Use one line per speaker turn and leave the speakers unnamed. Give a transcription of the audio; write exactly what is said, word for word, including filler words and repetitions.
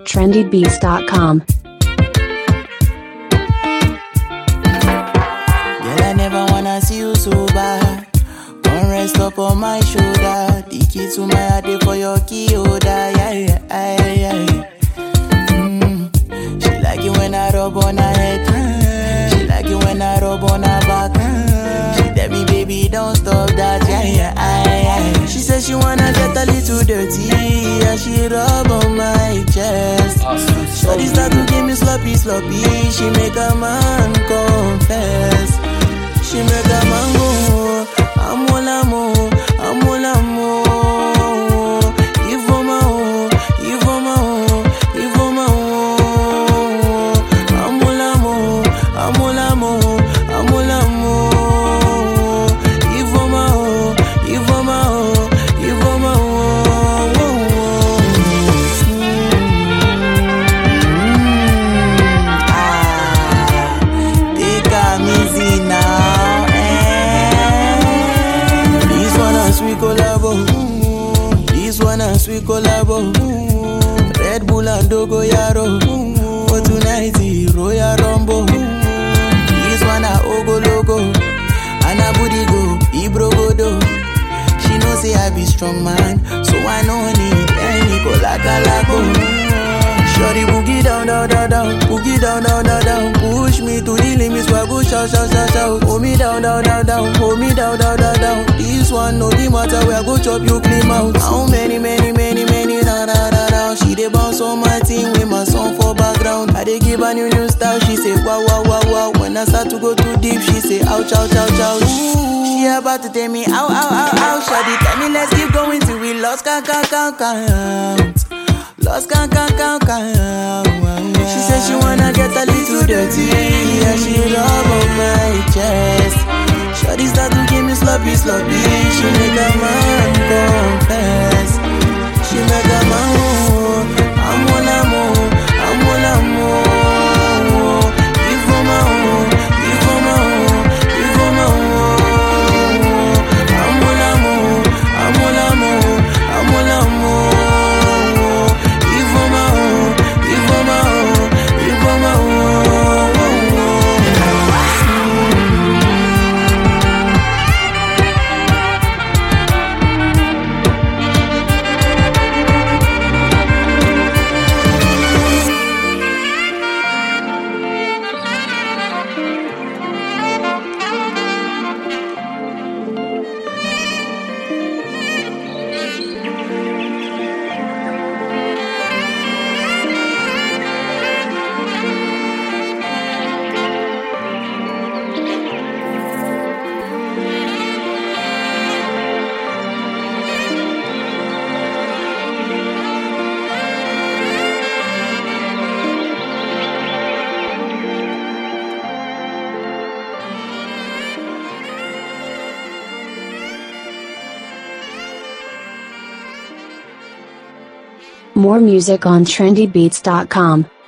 trendy beats dot com.
Girl, I never wanna see you sober. Come rest up on my shoulder. The key to my heart is for your key holder. Yeah, yeah, yeah, yeah. Mm. She like it when I rub on her head. She like it when I rub on her back. She tell me, baby, don't stop that. Yeah, yeah, yeah, yeah. She said she wanna get a little dirty. Yeah, she rub on my chest. Shawty start to give me sloppy, sloppy. She make a man confess. She make a man go. I'm all I'm all, I'm all I'm all. Ivoma oh, Ivoma oh, Ivoma oh. I'm all I'm all, I'm all I'm all, I'm all I'm all. Ivoma oh, Ivoma oh, Ivoma oh. Ah, take a easy now. Sweet collabo, this one a sweet collabo. Red Bull and Dogo Yaro, for tonight Royal Rumble. This one a Ogo Logo, and a booty go, Ibro Godo. She know say I be strong man, so I no need any Colacalago. Shorty boogie down, down, down, down, boogie down, down, down, down. Push me to the limits, where go shout, shout, shout, shout. Hold me down, down, down, down, hold me down, down, down, down. This one no be matter, where go chop you clean out. How many, many, many, many, da, da, da, da. She dey bounce on my team with my song for background. I dey give her new, new style, she say wow, wow, wow, wow. When I start to go too deep, she say ouch, ouch, ouch, ouch. She about to tell me, ow, ow, ow, ow. Shawty tell me let's keep going till we lost count, count, count, count. Lost count, count, count, count. She said she wanna get a little dirty. Yeah, she rub on my chest. Shawty start to give me sloppy, sloppy. She make a man confess. She make a man oh, I'm all I'm all, I'm all I'm all. Ivoma oh, Ivoma oh, Ivoma oh. I'm all I'm all, I'm all I'm all, I'm all I'm all.
More music on trendy beats dot com.